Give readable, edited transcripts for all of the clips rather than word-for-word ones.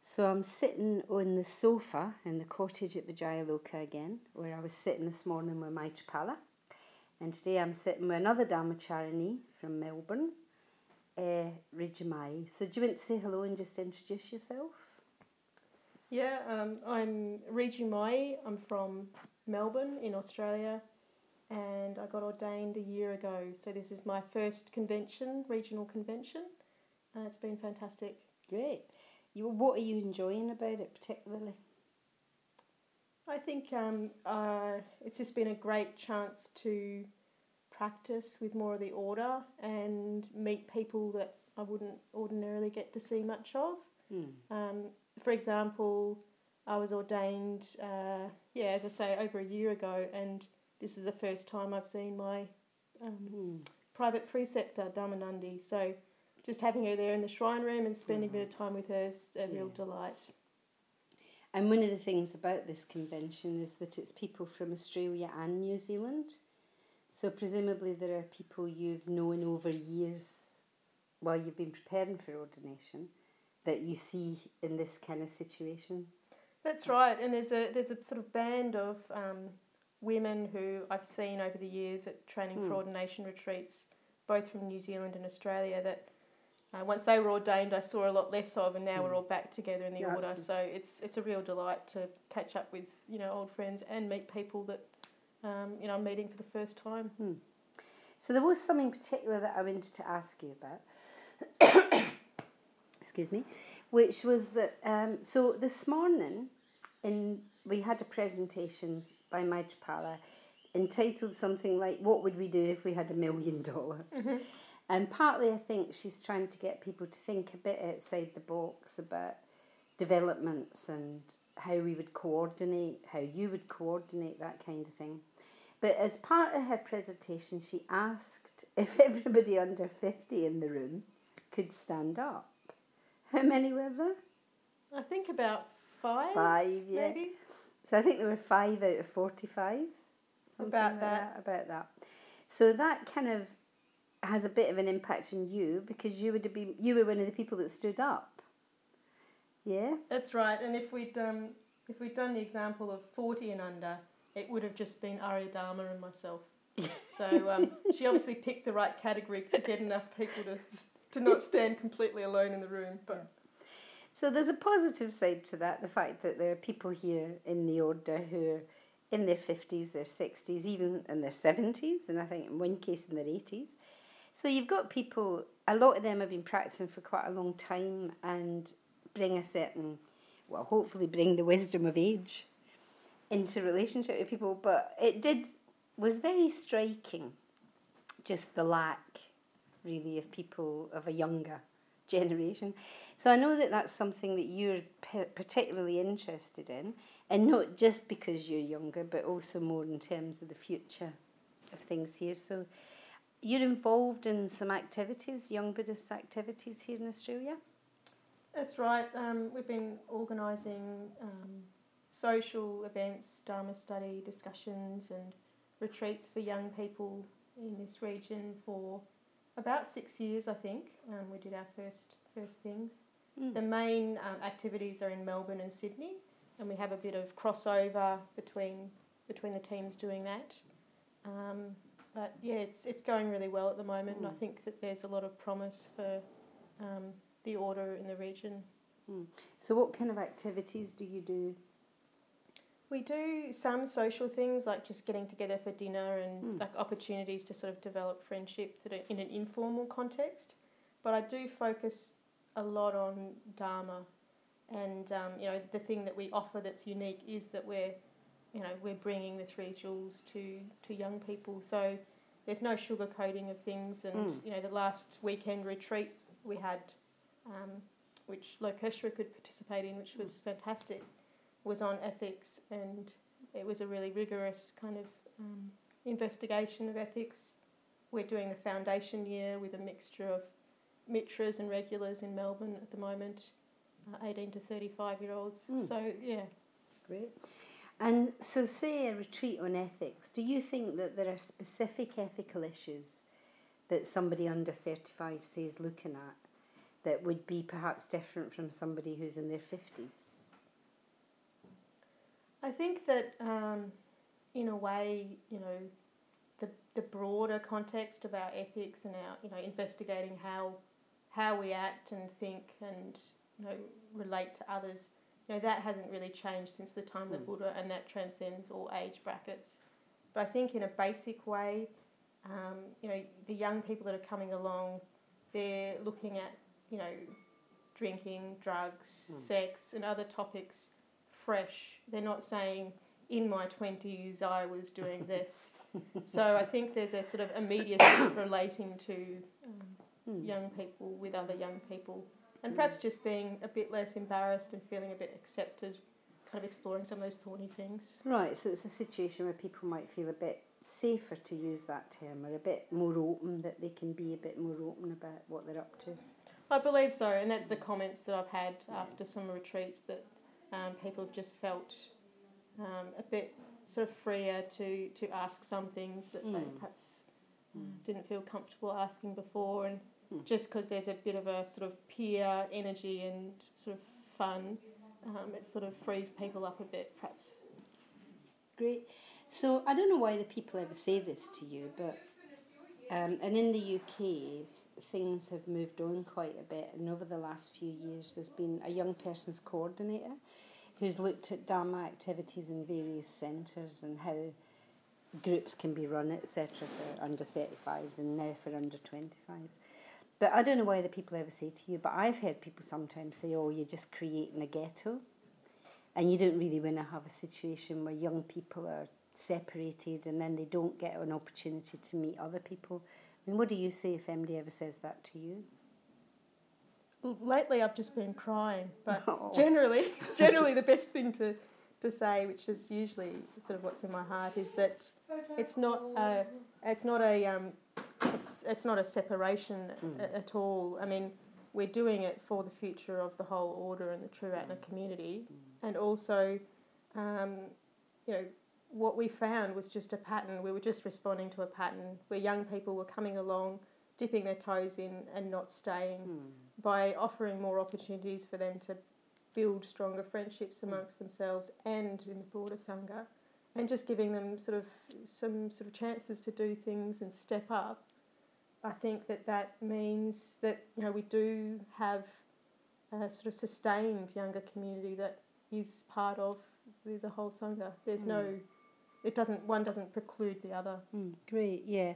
So I'm sitting on the sofa in the cottage at Vijayaloka again, where I was sitting this morning with Maithripala. And today I'm sitting with another Dharmacharini from Melbourne, Rijamai. So do you want to say hello and just introduce yourself? Yeah, I'm Riji Mai. I'm from Melbourne in Australia, and I got ordained a year ago. So this is my first convention, regional convention. It's been fantastic. Great. What are you enjoying about it particularly? I think it's just been a great chance to practice with more of the order and meet people that I wouldn't ordinarily get to see much of. For example, I was ordained, as I say, over a year ago, and this is the first time I've seen my private preceptor, Dharmanandi. So just having her there in the shrine room and spending a bit of time with her is a real delight. And one of the things about this convention is that it's people from Australia and New Zealand. So presumably there are people you've known over years while you've been preparing for ordination that you see in this kind of situation. That's right, and there's a sort of band of women who I've seen over the years at training for ordination retreats, both from New Zealand and Australia, that once they were ordained I saw a lot less of, and now we're all back together in the order. So it's a real delight to catch up with old friends and meet people that I'm meeting for the first time. So there was something particular that I wanted to ask you about. Excuse me, which was that, so this morning we had a presentation by Maithripala entitled something like, "What would we do if we had $1 million?" Mm-hmm. And partly I think she's trying to get people to think a bit outside the box about developments and how we would coordinate, how you would coordinate, that kind of thing. But as part of her presentation, she asked if everybody under 50 in the room could stand up. How many were there? I think about 5. 5, yeah. Maybe. So I think there were 5 out of 45. Something about like that. So that kind of has a bit of an impact on you because you were one of the people that stood up. Yeah? That's right. And if we'd done the example of 40 and under, it would have just been Arya Dharma and myself. So she obviously picked the right category to get enough people to not stand completely alone in the room. But so there's a positive side to that, the fact that there are people here in the order who are in their 50s, their 60s, even in their 70s, and I think in one case in their 80s. So you've got people, a lot of them have been practicing for quite a long time and bring a certain, hopefully bring the wisdom of age into relationship with people, but was very striking, just the lack, really, of people of a younger generation. So I know that that's something that you're particularly interested in, and not just because you're younger, but also more in terms of the future of things here. So you're involved in some activities, young Buddhist activities here in Australia? That's right. We've been organising social events, Dharma study discussions and retreats for young people in this region for about 6 years, I think. We did our first things. The main activities are in Melbourne and Sydney, and we have a bit of crossover between the teams doing that. But yeah, it's going really well at the moment, and I think that there's a lot of promise for the order in the region. So what kind of activities do you do? We do some social things like just getting together for dinner and like opportunities to sort of develop friendship that are in an informal context. But I do focus a lot on Dharma, and the thing that we offer that's unique is that we're bringing the 3 jewels to young people. So there's no sugarcoating of things, and the last weekend retreat we had, which Lokeshwar could participate in, which was fantastic, was on ethics, and it was a really rigorous kind of investigation of ethics. We're doing the foundation year with a mixture of mitras and regulars in Melbourne at the moment, 18 to 35-year-olds. So, yeah. Great. And so say a retreat on ethics, do you think that there are specific ethical issues that somebody under 35, say, is looking at that would be perhaps different from somebody who's in their 50s? I think that in a way, the broader context of our ethics and our, investigating how we act and think and, relate to others, that hasn't really changed since the time of the Buddha, and that transcends all age brackets. But I think in a basic way, the young people that are coming along, they're looking at, drinking, drugs, sex and other topics fresh. They're not saying, in my 20s I was doing this. So I think there's a sort of immediacy of relating to young people with other young people, and perhaps just being a bit less embarrassed and feeling a bit accepted, kind of exploring some of those thorny things. Right, so it's a situation where people might feel a bit safer, to use that term, or a bit more open, that they can be a bit more open about what they're up to. I believe so, and that's the comments that I've had after some retreats, that people have just felt a bit sort of freer to ask some things that they perhaps didn't feel comfortable asking before, and just because there's a bit of a sort of peer energy and sort of fun, it sort of frees people up a bit, perhaps. Great. So I don't know why the people ever say this to you, but and in the UK things have moved on quite a bit, and over the last few years there's been a young person's coordinator who's looked at Dharma activities in various centres and how groups can be run, etc., for under 35s and now for under 25s. But I don't know why the people ever say to you, but I've heard people sometimes say, oh, you're just creating a ghetto, and you don't really want to have a situation where young people are separated and then they don't get an opportunity to meet other people. I mean, what do you say if MD ever says that to you? Lately I've just been crying, but generally the best thing to say, which is usually sort of what's in my heart, is that it's not a separation at all. I mean, we're doing it for the future of the whole order and the True Ratna community, and also, what we found was just a pattern. We were just responding to a pattern where young people were coming along, dipping their toes in and not staying, by offering more opportunities for them to build stronger friendships amongst themselves and in the broader Sangha, and just giving them some chances to do things and step up. I think that means that we do have a sort of sustained younger community that is part of the whole Sangha. There's one doesn't preclude the other. Great, yeah.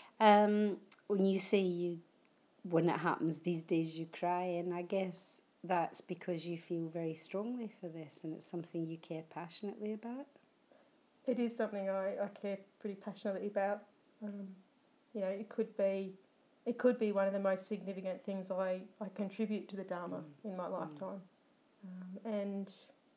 When you say when it happens these days you cry, and I guess that's because you feel very strongly for this and it's something you care passionately about. It is something I care pretty passionately about. It could be one of the most significant things I contribute to the Dharma in my lifetime. And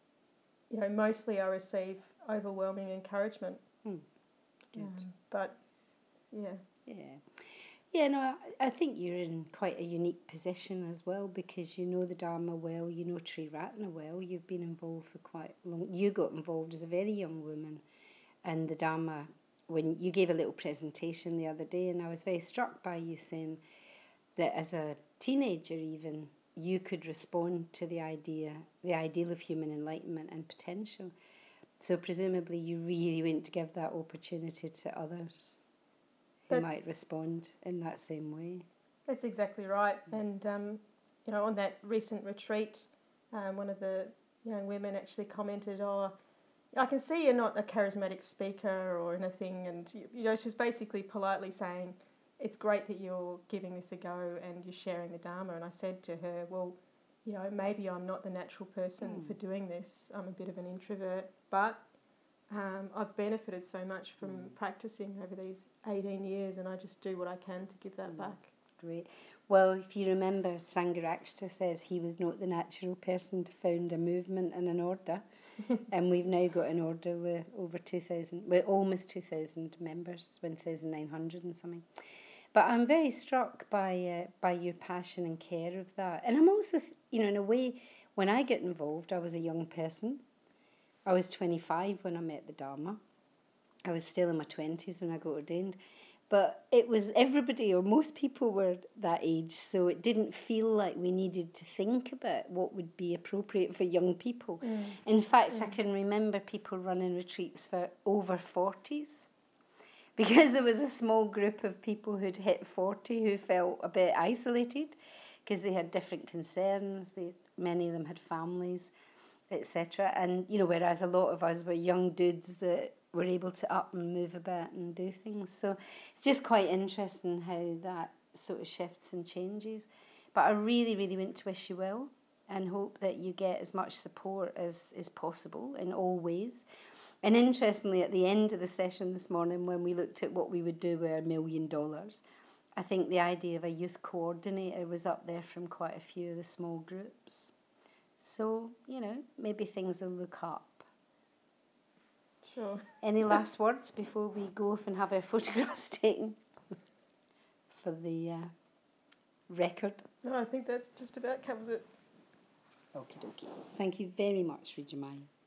mostly I receive overwhelming encouragement. Good. But, yeah. Yeah. Yeah, no, I think you're in quite a unique position as well, because you know the Dharma well, you know Triratna well, you've been involved for quite long. You got involved as a very young woman in the Dharma when you gave a little presentation the other day, and I was very struck by you saying that as a teenager even, you could respond to the ideal of human enlightenment and potential. So presumably you really went to give that opportunity to others who might respond in that same way. That's exactly right. And, on that recent retreat, one of the young women actually commented, I can see you're not a charismatic speaker or anything. And, she was basically politely saying, it's great that you're giving this a go and you're sharing the Dharma. And I said to her, well, maybe I'm not the natural person for doing this. I'm a bit of an introvert, but I've benefited so much from practicing over these 18 years, and I just do what I can to give that back. Great. Well, if you remember, Sangharakshita says he was not the natural person to found a movement and an order, and we've now got an order with over 2,000, with almost 2,000 members, 1,900 and something. But I'm very struck by your passion and care of that. And I'm also, in a way, when I get involved, I was a young person. I was 25 when I met the Dharma. I was still in my 20s when I got ordained. But it was everybody, or most people were that age, so it didn't feel like we needed to think about what would be appropriate for young people. In fact, I can remember people running retreats for over 40s, because there was a small group of people who'd hit 40 who felt a bit isolated because they had different concerns. Many of them had families, etc. And, you know, whereas a lot of us were young dudes that were able to up and move about and do things. So it's just quite interesting how that sort of shifts and changes. But I really, really want to wish you well and hope that you get as much support as is possible in all ways. And interestingly, at the end of the session this morning, when we looked at what we would do with $1 million, I think the idea of a youth coordinator was up there from quite a few of the small groups. So, you know, maybe things will look up. Sure. Any last words before we go off and have our photographs taken for the record? No, I think that just about covers it. Okie dokie. Thank you very much, Rejamai.